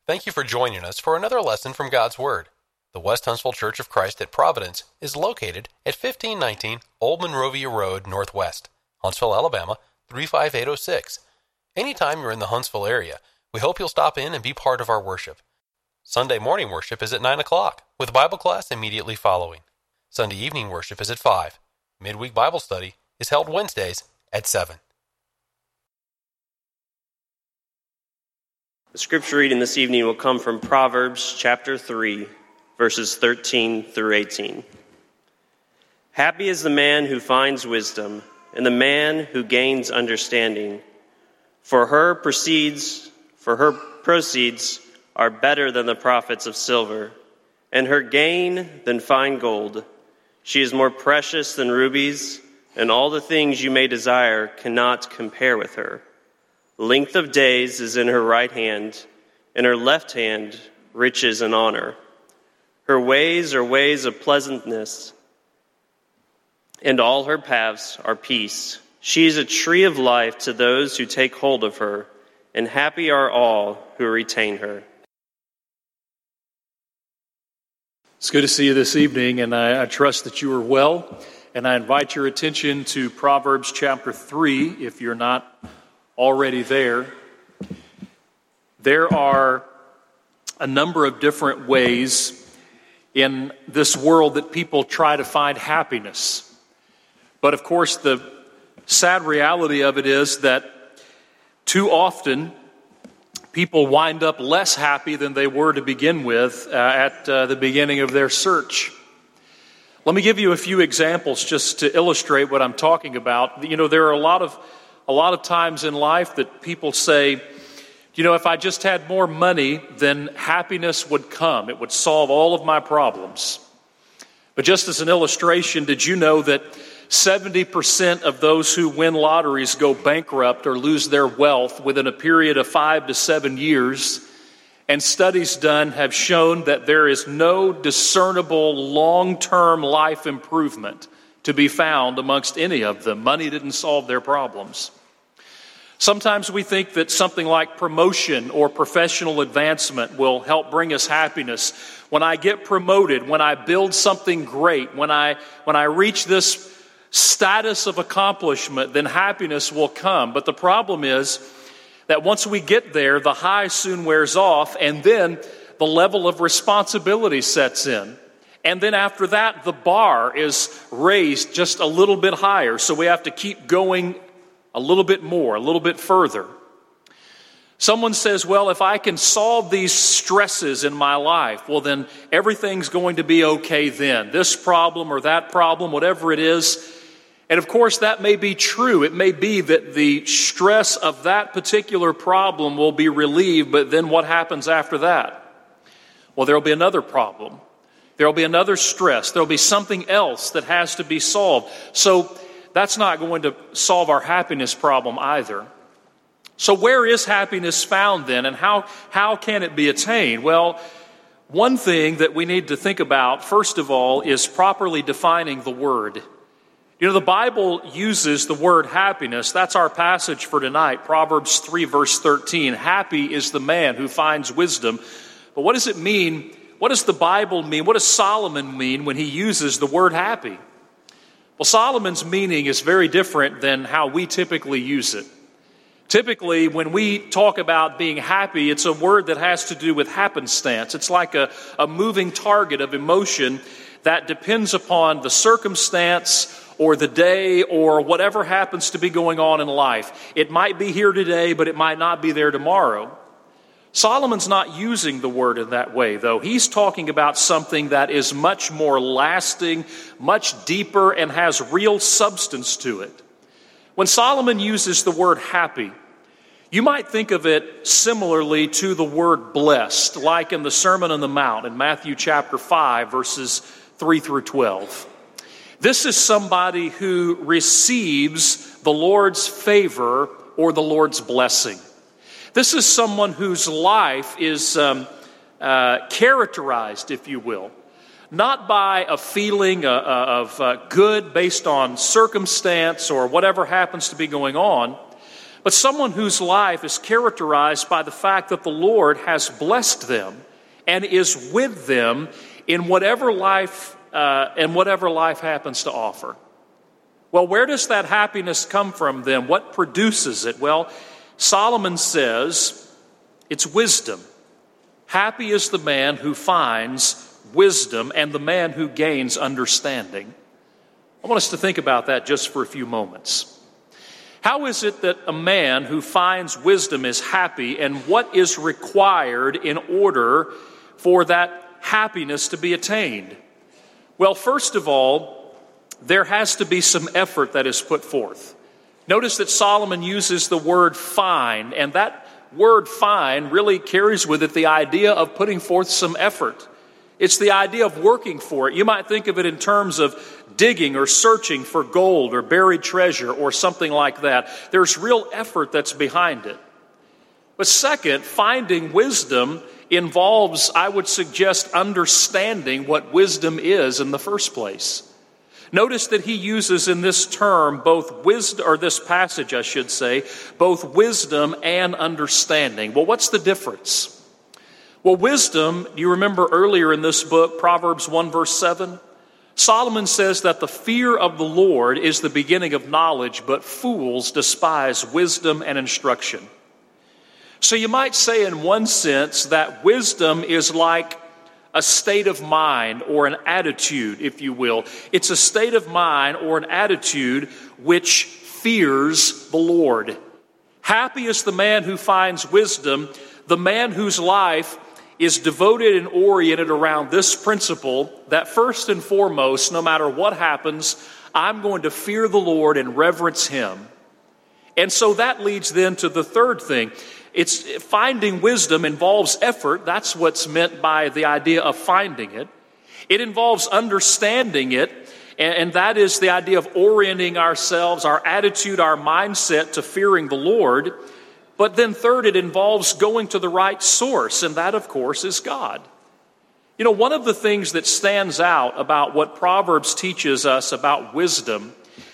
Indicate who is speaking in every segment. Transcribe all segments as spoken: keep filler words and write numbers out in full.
Speaker 1: Thank you for joining us for another lesson from God's Word. The West Huntsville Church of Christ at Providence is located at fifteen nineteen Old Monrovia Road Northwest, Huntsville, Alabama, three five eight oh six. Anytime you're in the Huntsville area, we hope you'll stop in and be part of our worship. Sunday morning worship is at nine o'clock, with Bible class immediately following. Sunday evening worship is at five. Midweek Bible study is held Wednesdays at seven.
Speaker 2: The scripture reading this evening will come from Proverbs chapter three, verses thirteen through eighteen. Happy is the man who finds wisdom, and the man who gains understanding. For her proceeds, for her proceeds are better than the profits of silver, and her gain than fine gold. She is more precious than rubies, and all the things you may desire cannot compare with her. Length of days is in her right hand, in her left hand riches and honor. Her ways are ways of pleasantness, and all her paths are peace. She is a tree of life to those who take hold of her, and happy are all who retain her.
Speaker 3: It's good to see you this evening, and I, I trust that you are well. And I invite your attention to Proverbs chapter three, if you're not already there. There are a number of different ways in this world that people try to find happiness. But of course, the sad reality of it is that too often people wind up less happy than they were to begin with uh, at uh, the beginning of their search. Let me give you a few examples just to illustrate what I'm talking about. You know, there are a lot of a lot of times in life that people say, you know, if I just had more money, then happiness would come. It would solve all of my problems. But just as an illustration, did you know that seventy percent of those who win lotteries go bankrupt or lose their wealth within a period of five to seven years? And studies done have shown that there is no discernible long-term life improvement to be found amongst any of them. Money didn't solve their problems. Sometimes we think that something like promotion or professional advancement will help bring us happiness. When I get promoted, when I build something great, when I when I reach this status of accomplishment, then happiness will come. But the problem is that once we get there, the high soon wears off, and then the level of responsibility sets in. And then after that, the bar is raised just a little bit higher, so we have to keep going a little bit more, a little bit further. Someone says, well, if I can solve these stresses in my life, well, then everything's going to be okay then. This problem or that problem, whatever it is. And of course, that may be true. It may be that the stress of that particular problem will be relieved, but then what happens after that? Well, there'll be another problem. There'll be another stress. There'll be something else that has to be solved. So that's not going to solve our happiness problem either. So where is happiness found then, and how, how can it be attained? Well, one thing that we need to think about, first of all, is properly defining the word. You know, the Bible uses the word happiness. That's our passage for tonight, Proverbs three, verse thirteen. Happy is the man who finds wisdom. But what does it mean? What does the Bible mean? What does Solomon mean when he uses the word happy? Well, Solomon's meaning is very different than how we typically use it. Typically, when we talk about being happy, it's a word that has to do with happenstance. It's like a, a moving target of emotion that depends upon the circumstance or the day or whatever happens to be going on in life. It might be here today, but it might not be there tomorrow. Solomon's not using the word in that way, though. He's talking about something that is much more lasting, much deeper, and has real substance to it. When Solomon uses the word happy, you might think of it similarly to the word blessed, like in the Sermon on the Mount in Matthew chapter five, verses three through twelve. This is somebody who receives the Lord's favor or the Lord's blessing. This is someone whose life is um, uh, characterized, if you will, not by a feeling uh, of uh, good based on circumstance or whatever happens to be going on, but someone whose life is characterized by the fact that the Lord has blessed them and is with them in whatever life uh, and whatever life happens to offer. Well, where does that happiness come from then? What produces it? Well, Solomon says it's wisdom. Happy is the man who finds wisdom and the man who gains understanding. I want us to think about that just for a few moments. How is it that a man who finds wisdom is happy, and what is required in order for that happiness to be attained? Well, first of all, there has to be some effort that is put forth. Notice that Solomon uses the word find, and that word find really carries with it the idea of putting forth some effort. It's the idea of working for it. You might think of it in terms of digging or searching for gold or buried treasure or something like that. There's real effort that's behind it. But second, finding wisdom involves, I would suggest, understanding what wisdom is in the first place. Notice that he uses in this term both wisdom, or this passage, I should say, both wisdom and understanding. Well, what's the difference? Well, wisdom, you remember earlier in this book, Proverbs one verse seven? Solomon says that the fear of the Lord is the beginning of knowledge, but fools despise wisdom and instruction. So you might say in one sense that wisdom is like a state of mind or an attitude, if you will. It's a state of mind or an attitude which fears the Lord. Happy is the man who finds wisdom, the man whose life is devoted and oriented around this principle that first and foremost, no matter what happens, I'm going to fear the Lord and reverence Him. And so that leads then to the third thing. It's finding wisdom involves effort. That's what's meant by the idea of finding it. It involves understanding it, and that is the idea of orienting ourselves, our attitude, our mindset to fearing the Lord. But then third, it involves going to the right source, and that, of course, is God. You know, one of the things that stands out about what Proverbs teaches us about wisdom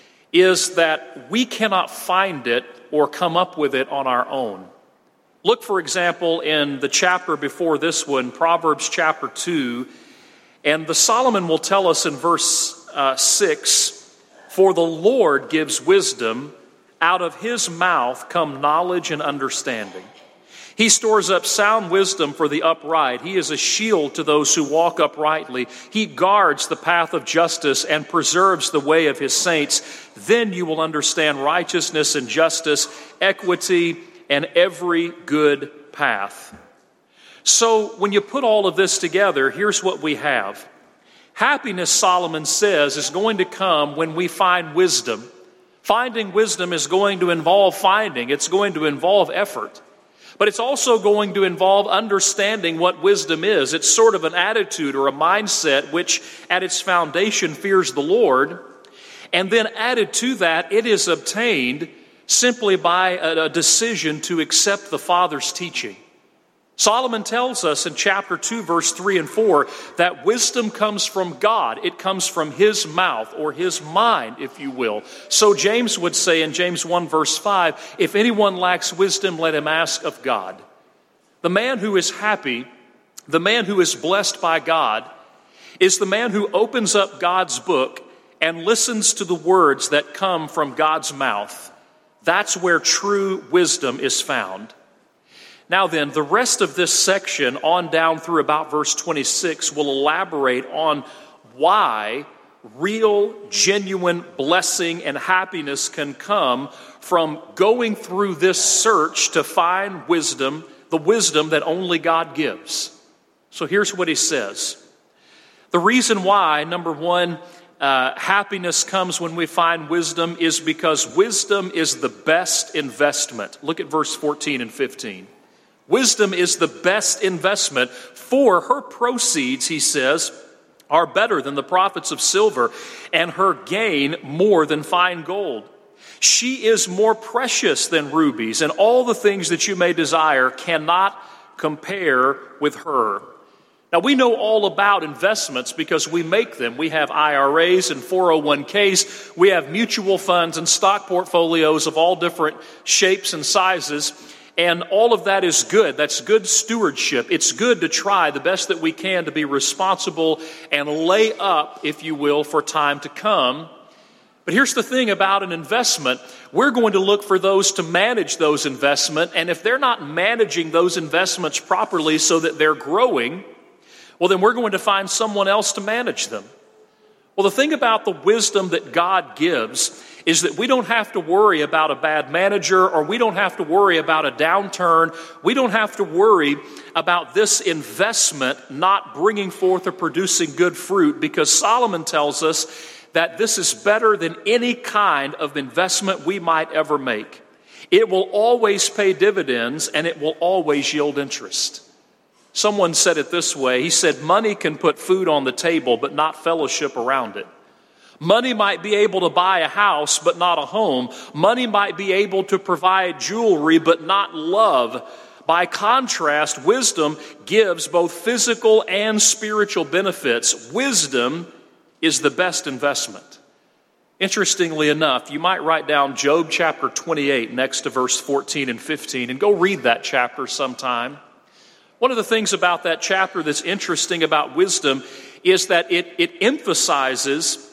Speaker 3: is that we cannot find it or come up with it on our own. Look, for example, in the chapter before this one, Proverbs chapter two, and the Solomon will tell us in verse uh, six, "For the Lord gives wisdom, out of His mouth come knowledge and understanding. He stores up sound wisdom for the upright. He is a shield to those who walk uprightly. He guards the path of justice and preserves the way of His saints. Then you will understand righteousness and justice, equity, and every good path." So when you put all of this together, here's what we have. Happiness, Solomon says, is going to come when we find wisdom. Finding wisdom is going to involve finding. It's going to involve effort. But it's also going to involve understanding what wisdom is. It's sort of an attitude or a mindset which at its foundation fears the Lord. And then added to that, it is obtained simply by a decision to accept the Father's teaching. Solomon tells us in chapter two, verse three and four, that wisdom comes from God. It comes from His mouth, or His mind, if you will. So James would say in James one, verse five, "If anyone lacks wisdom, let him ask of God." The man who is happy, the man who is blessed by God, is the man who opens up God's book and listens to the words that come from God's mouth. That's where true wisdom is found. Now then, the rest of this section on down through about verse twenty-six will elaborate on why real, genuine blessing and happiness can come from going through this search to find wisdom, the wisdom that only God gives. So here's what he says. The reason why, number one, uh, happiness comes when we find wisdom is because wisdom is the best investment. Look at verse fourteen and fifteen. Wisdom is the best investment, for her proceeds, he says, are better than the profits of silver, and her gain more than fine gold. She is more precious than rubies, and all the things that you may desire cannot compare with her. Now, we know all about investments because we make them. We have I R As and four oh one k's. We have mutual funds and stock portfolios of all different shapes and sizes. And all of that is good. That's good stewardship. It's good to try the best that we can to be responsible and lay up, if you will, for time to come. But here's the thing about an investment. We're going to look for those to manage those investments. And if they're not managing those investments properly so that they're growing, well, then we're going to find someone else to manage them. Well, the thing about the wisdom that God gives is that we don't have to worry about a bad manager, or we don't have to worry about a downturn. We don't have to worry about this investment not bringing forth or producing good fruit, because Solomon tells us that this is better than any kind of investment we might ever make. It will always pay dividends, and it will always yield interest. Someone said it this way. He said, money can put food on the table, but not fellowship around it. Money might be able to buy a house, but not a home. Money might be able to provide jewelry, but not love. By contrast, wisdom gives both physical and spiritual benefits. Wisdom is the best investment. Interestingly enough, you might write down Job chapter twenty-eight next to verse fourteen and fifteen, and go read that chapter sometime. One of the things about that chapter that's interesting about wisdom is that it, it emphasizes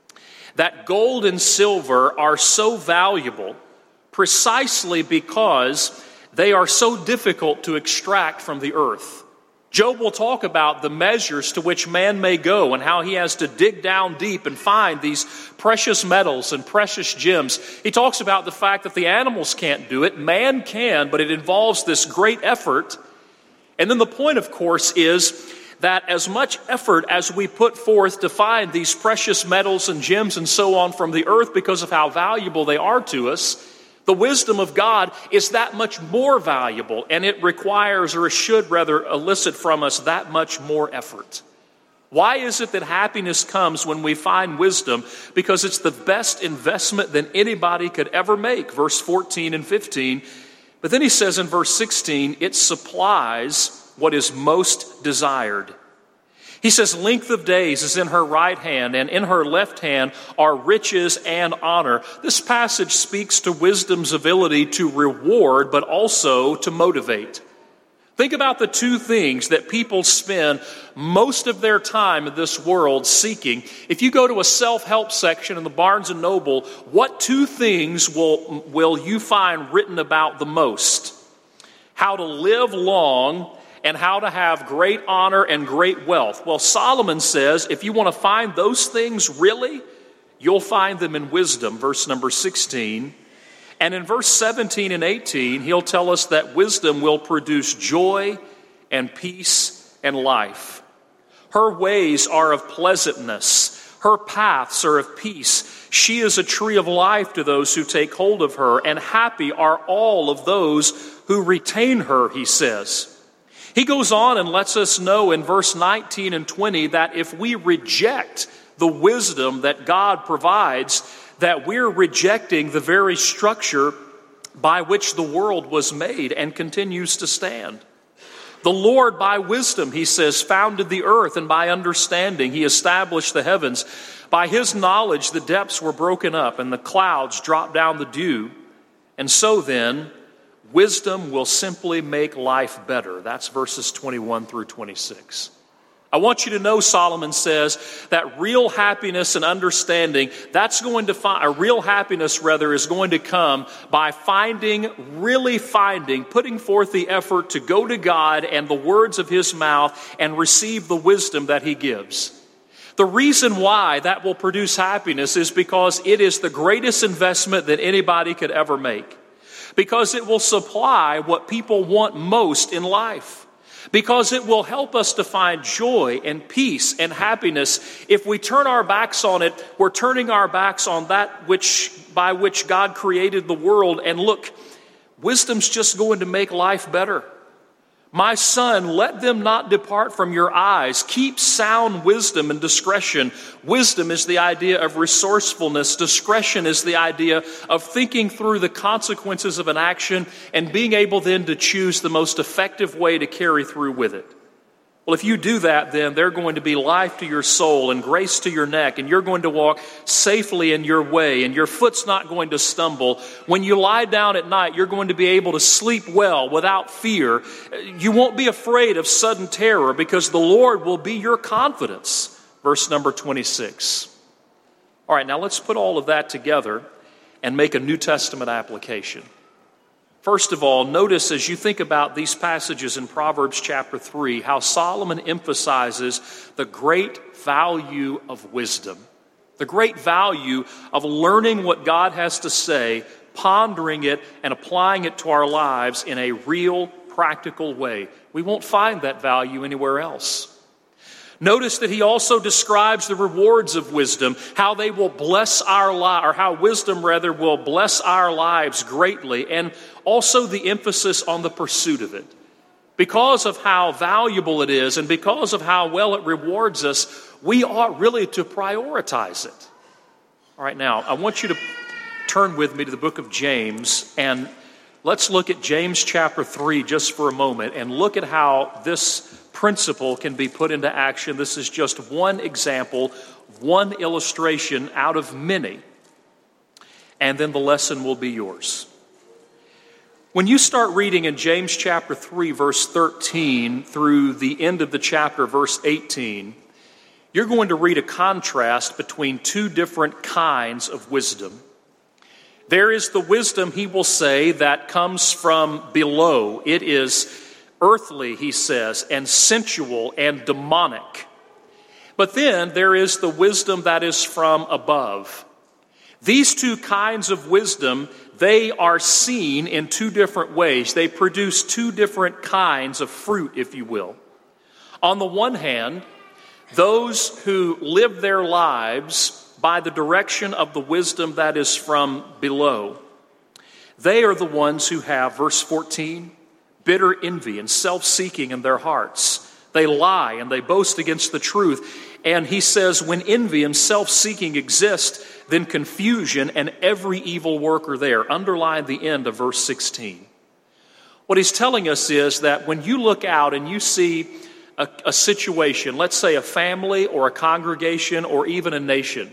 Speaker 3: that gold and silver are so valuable precisely because they are so difficult to extract from the earth. Job will talk about the measures to which man may go and how he has to dig down deep and find these precious metals and precious gems. He talks about the fact that the animals can't do it. Man can, but it involves this great effort. And then the point, of course, is that as much effort as we put forth to find these precious metals and gems and so on from the earth because of how valuable they are to us, the wisdom of God is that much more valuable, and it requires, or it should rather elicit from us, that much more effort. Why is it that happiness comes when we find wisdom? Because it's the best investment that anybody could ever make, verse fourteen and fifteen. But then he says in verse sixteen, it supplies what is most desired. He says, length of days is in her right hand, and in her left hand are riches and honor. This passage speaks to wisdom's ability to reward, but also to motivate. Think about the two things that people spend most of their time in this world seeking. If you go to a self-help section in the Barnes and Noble, what two things will, will you find written about the most? How to live long and how to have great honor and great wealth. Well, Solomon says if you want to find those things really, you'll find them in wisdom, verse number sixteen. And in verse seventeen and eighteen, he'll tell us that wisdom will produce joy and peace and life. Her ways are of pleasantness. Her paths are of peace. She is a tree of life to those who take hold of her, and happy are all of those who retain her, he says. He goes on and lets us know in verse nineteen and twenty that if we reject the wisdom that God provides, that we're rejecting the very structure by which the world was made and continues to stand. The Lord, by wisdom, he says, founded the earth, and by understanding he established the heavens. By his knowledge the depths were broken up, and the clouds dropped down the dew. And so then, wisdom will simply make life better. That's verses twenty-one through twenty-six. I want you to know, Solomon says, that real happiness and understanding, that's going to find, a real happiness rather, is going to come by finding, really finding, putting forth the effort to go to God and the words of his mouth and receive the wisdom that he gives. The reason why that will produce happiness is because it is the greatest investment that anybody could ever make. Because it will supply what people want most in life. Because it will help us to find joy and peace and happiness. If we turn our backs on it, we're turning our backs on that which by which God created the world. And look, wisdom's just going to make life better. My son, let them not depart from your eyes. Keep sound wisdom and discretion. Wisdom is the idea of resourcefulness. Discretion is the idea of thinking through the consequences of an action and being able then to choose the most effective way to carry through with it. Well, if you do that, then they're going to be life to your soul and grace to your neck, and you're going to walk safely in your way, and your foot's not going to stumble. When you lie down at night, you're going to be able to sleep well without fear. You won't be afraid of sudden terror because the Lord will be your confidence. Verse number twenty-six. All right, now let's put all of that together and make a New Testament application. First of all, notice as you think about these passages in Proverbs chapter three, how Solomon emphasizes the great value of wisdom, the great value of learning what God has to say, pondering it, and applying it to our lives in a real, practical way. We won't find that value anywhere else. Notice that he also describes the rewards of wisdom, how they will bless our lives, or how wisdom, rather, will bless our lives greatly, and also the emphasis on the pursuit of it. Because of how valuable it is and because of how well it rewards us, we ought really to prioritize it. All right, now, I want you to turn with me to the book of James, and let's look at James chapter three just for a moment and look at how this principle can be put into action. This is just one example, one illustration out of many, and then the lesson will be yours. When you start reading in James chapter three, verse thirteen, through the end of the chapter, verse eighteen, you're going to read a contrast between two different kinds of wisdom. There is the wisdom, he will say, that comes from below. It is earthly, he says, and sensual and demonic. But then there is the wisdom that is from above. These two kinds of wisdom, they are seen in two different ways. They produce two different kinds of fruit, if you will. On the one hand, those who live their lives by the direction of the wisdom that is from below, they are the ones who have, verse fourteen, bitter envy and self-seeking in their hearts. They lie and they boast against the truth. And he says, when envy and self-seeking exist, then confusion and every evil work are there. Underline the end of verse sixteen. What he's telling us is that when you look out and you see a, a situation, let's say a family or a congregation or even a nation,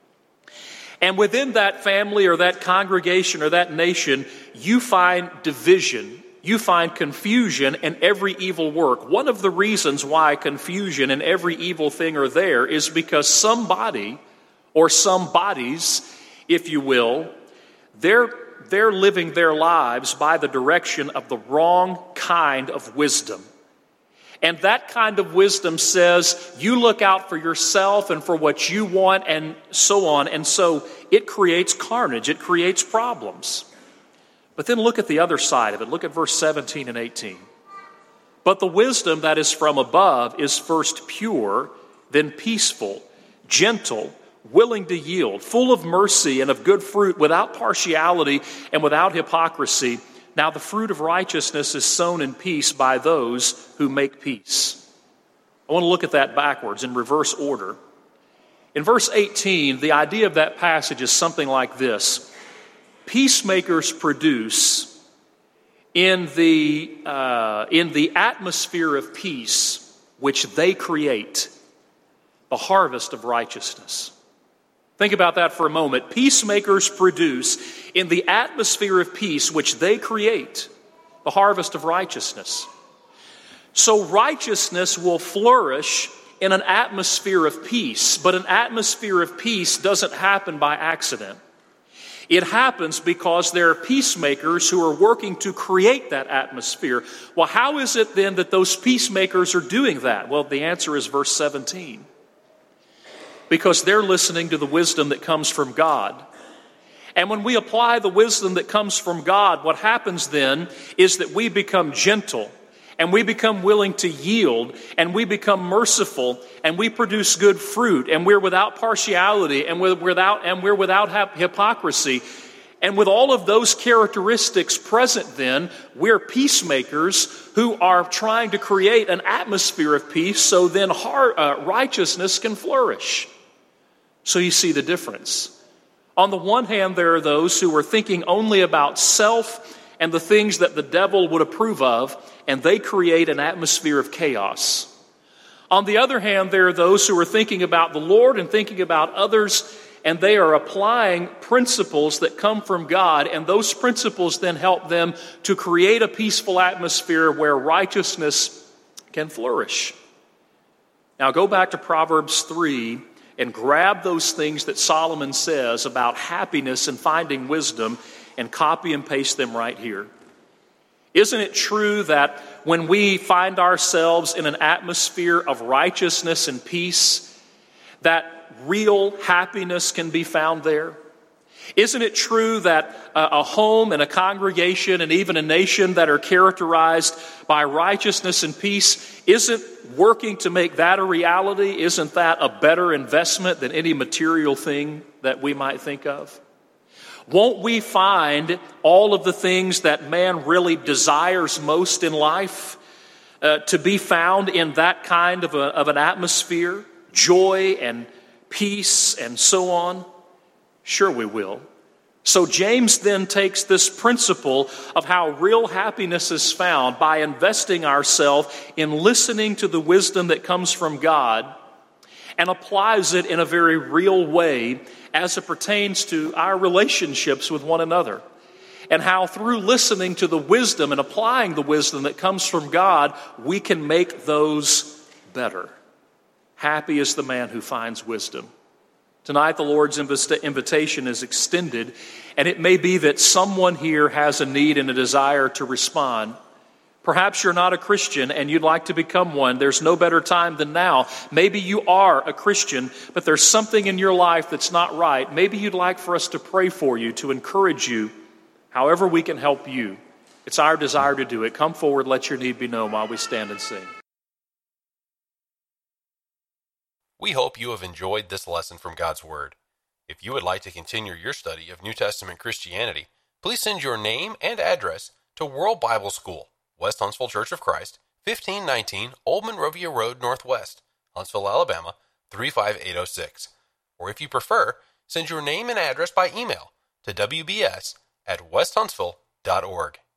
Speaker 3: and within that family or that congregation or that nation, you find division, you find confusion and every evil work. One of the reasons why confusion and every evil thing are there is because somebody or some bodies, if you will, they're, they're living their lives by the direction of the wrong kind of wisdom. And that kind of wisdom says you look out for yourself and for what you want and so on. And so it creates carnage. It creates problems. But then look at the other side of it. Look at verse seventeen and eighteen. But the wisdom that is from above is first pure, then peaceful, gentle, willing to yield, full of mercy and of good fruit, without partiality and without hypocrisy. Now the fruit of righteousness is sown in peace by those who make peace. I want to look at that backwards in reverse order. In verse eighteen, the idea of that passage is something like this. Peacemakers produce in the, uh, in the atmosphere of peace which they create the harvest of righteousness. Think about that for a moment. Peacemakers produce in the atmosphere of peace which they create the harvest of righteousness. So righteousness will flourish in an atmosphere of peace, but an atmosphere of peace doesn't happen by accident. It happens because there are peacemakers who are working to create that atmosphere. Well, how is it then that those peacemakers are doing that? Well, the answer is verse seventeen. Because they're listening to the wisdom that comes from God. And when we apply the wisdom that comes from God, what happens then is that we become gentle, and we become willing to yield, and we become merciful, and we produce good fruit, and we're without partiality, and we're without and we're without hypocrisy. And with all of those characteristics present then, we're peacemakers who are trying to create an atmosphere of peace so then heart, uh, righteousness can flourish. So you see the difference. On the one hand, there are those who are thinking only about self and the things that the devil would approve of, and they create an atmosphere of chaos. On the other hand, there are those who are thinking about the Lord and thinking about others, and they are applying principles that come from God, and those principles then help them to create a peaceful atmosphere where righteousness can flourish. Now go back to Proverbs three and grab those things that Solomon says about happiness and finding wisdom and copy and paste them right here. Isn't it true that when we find ourselves in an atmosphere of righteousness and peace, that real happiness can be found there? Isn't it true that a home and a congregation and even a nation that are characterized by righteousness and peace isn't working to make that a reality? Isn't that a better investment than any material thing that we might think of? Won't we find all of the things that man really desires most in life uh, to be found in that kind of, a, of an atmosphere? Joy and peace and so on? Sure we will. So James then takes this principle of how real happiness is found by investing ourselves in listening to the wisdom that comes from God and applies it in a very real way as it pertains to our relationships with one another. And how through listening to the wisdom and applying the wisdom that comes from God, we can make those better. Happy is the man who finds wisdom. Tonight, the Lord's invitation is extended, and it may be that someone here has a need and a desire to respond. Perhaps you're not a Christian and you'd like to become one. There's no better time than now. Maybe you are a Christian, but there's something in your life that's not right. Maybe you'd like for us to pray for you, to encourage you, however we can help you. It's our desire to do it. Come forward, let your need be known while we stand and sing.
Speaker 1: We hope you have enjoyed this lesson from God's Word. If you would like to continue your study of New Testament Christianity, please send your name and address to World Bible School, West Huntsville Church of Christ, fifteen nineteen Old Monrovia Road Northwest, Huntsville, Alabama, three five eight oh six. Or if you prefer, send your name and address by email to w b s at west huntsville dot org.